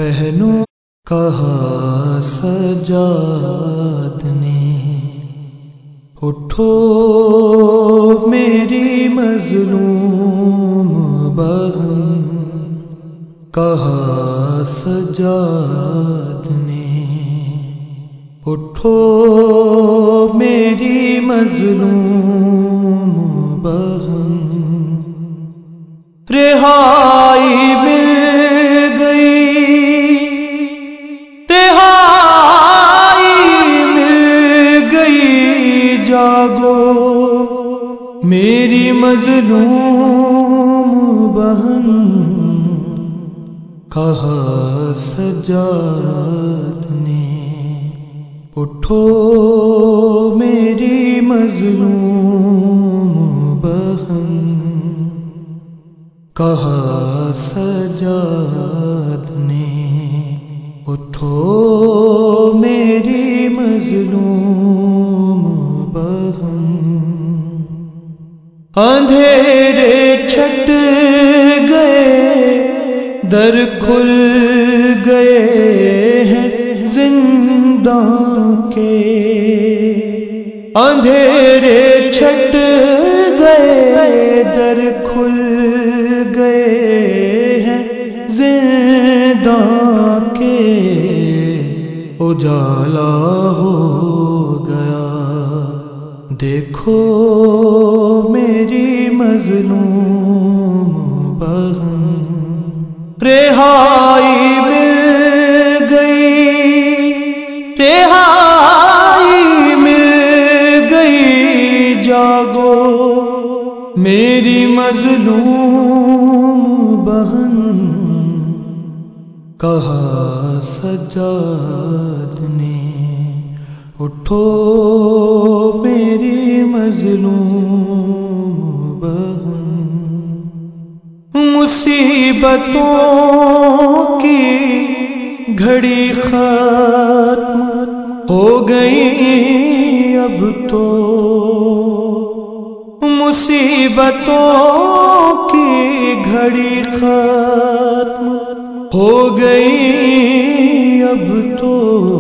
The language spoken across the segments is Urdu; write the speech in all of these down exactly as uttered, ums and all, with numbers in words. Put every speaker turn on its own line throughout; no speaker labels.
پہنو کہا سجاد نے، اٹھو میری مظلوم بہن، کہا سجاد نے، اٹھو میری مظلوم بہن، رہائی مل گئی، رہائی مل گئی، جاگو میری مظلوم بہن، کہا سجاد نے، اٹھو میری مظلوم بہن، کہا سجاد نے، اٹھو میری مظلوم بہن، اندھیرے چھٹ گئے، در کھل گئے ہیں زنداں کے، اندھیرے چھٹ گئے، در کھل گئے ہیں زنداں کے، اجالا ہو گیا، دیکھو میری مظلوم بہن، رہائی مل گئی، رہائی مل گئی، جاگو میری مظلوم بہن، کہا سجاد نے، اٹھو میری مظلوم بہن، مصیبتوں کی گھڑی ختم ہو گئی اب تو، مصیبتوں کی گھڑی ختم ہو گئی اب تو،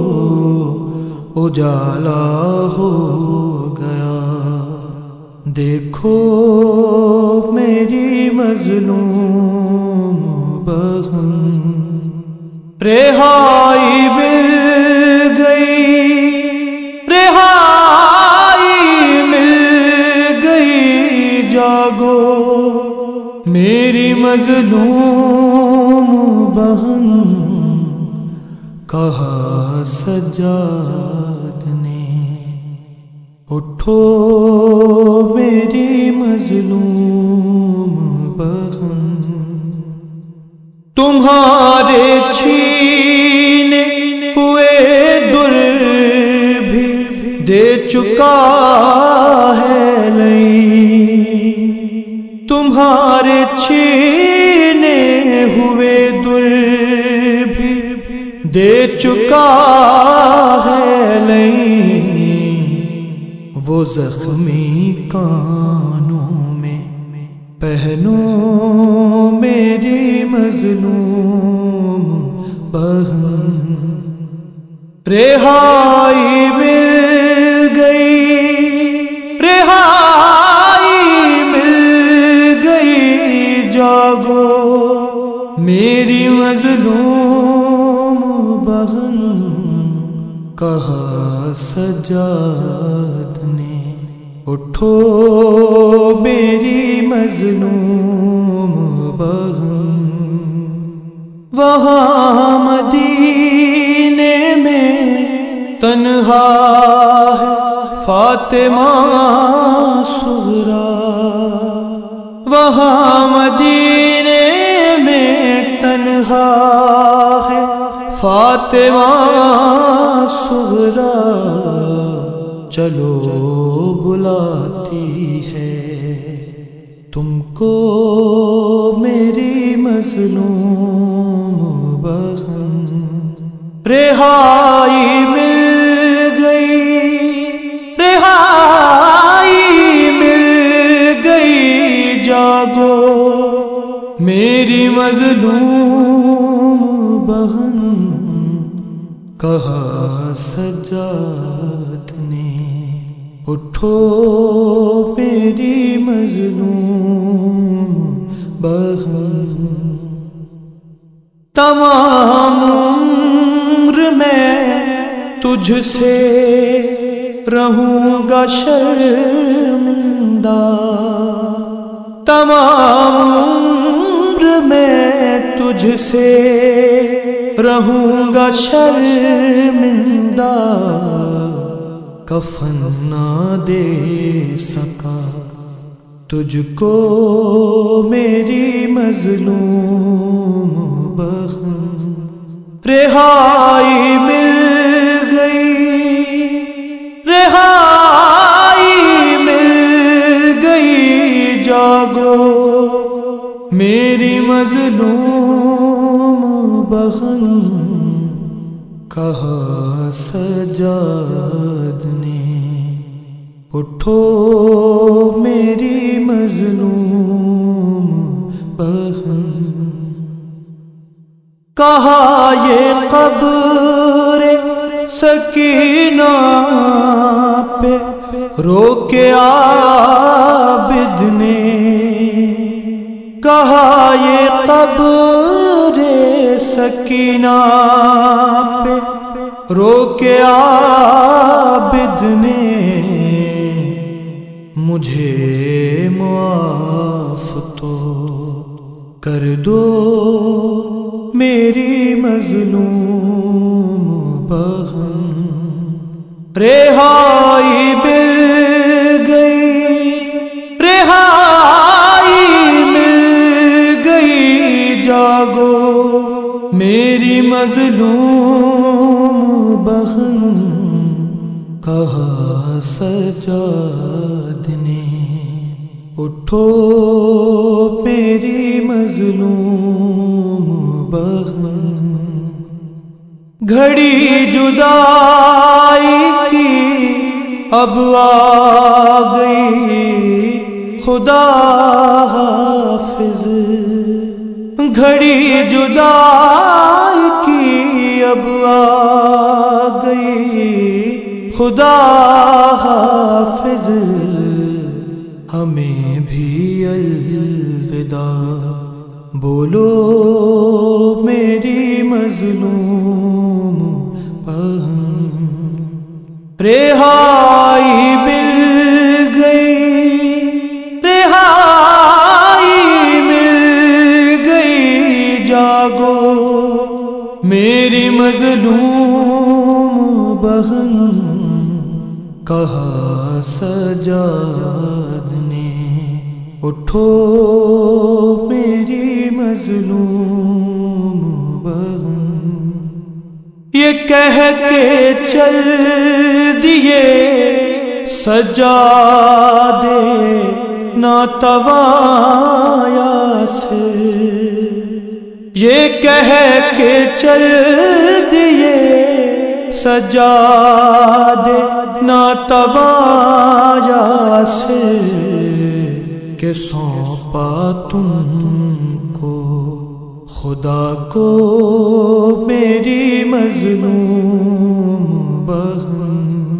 اجالا ہو گیا، دیکھو میری مظلوم بہن، رہائی مل گئی، رہائی مل گئی، جاگو میری مظلوم بہن، کہا سجاد نے، اٹھو میری مظلوم بہن، تمہارے چھینے ہوئے در بھی دے چکا ہے لئیں، تمہارے چھینے ہوئے در بھی دے چکا ہے لئیں، وہ زخمی کانوں میں پہنو میری مظلوم بہن، رہائی مل گئی، رہائی مل گئی، جاگو میری مظلوم بہن، کہا سجاد نے، اٹھو میری مظلوم بہن، وہاں مدینے میں تنہا ہے فاطمہ صغریٰ، وہاں مدینے میں تنہا ہے فاطمہ صغریٰ، چلو بلاتی ہے تم کو میری مظلوم بہن، رہائی مل گئی، رہائی مل گئی، جاگو میری مظلوم بہن، بہن کہا سجاد نے، اٹھو میری مظلوم بہن، تمام عمر میں تجھ سے رہوں گا شرمندہ، تمام عمر میں تجھ سے رہوں گا شرمندہ، کفن نہ دے سکا تجھ کو میری مظلوم بہن، رہائی مل گئی، رہائی مل گئی، جاگو میری مظلوم بہن، کہا سجاد نے، اٹھو میری مظلوم بہن، کہا یہ قبر سکینہ پہ رو کے عابد نے، کہا یہ قبر سکینہ پہ رو کے عابد نے، مجھے معاف تو کر دو میری مظلوم بہن، رہائی مل گئی، رہائی مل گئی، جاگو میری مظلوم بہن، کہا سجاد نے، اٹھو میری مظلوم بہن، گھڑی جدائی کی اب آ گئی، خدا حافظ، گھڑی جدائی کی اب آ گئی، خدا حافظ، ہمیں بھی الوداع بولو میری مظلوم بہن، رہائی مل گئی، رہائی مل گئی، جاگو میری مظلوم بہن، کہا سجاد نے، اٹھو میری مظلوم بہن، یہ کہہ کے چل دیے سجادے ناتواں یاسر، یہ کہہ کے چل دیے سجادے ناتواں یاسر، کہ سونپا تم کو خدا کو میری مظلوم بہن،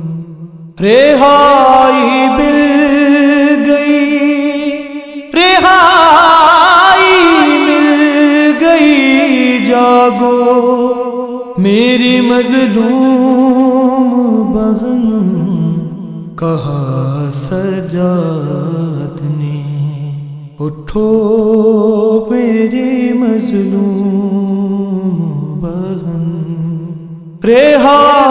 رہائی مل گئی، رہائی مل گئی، جاگو میری مظلوم بہن، کہا سجاد نے، اٹھو میری مظلوم بہن، رہا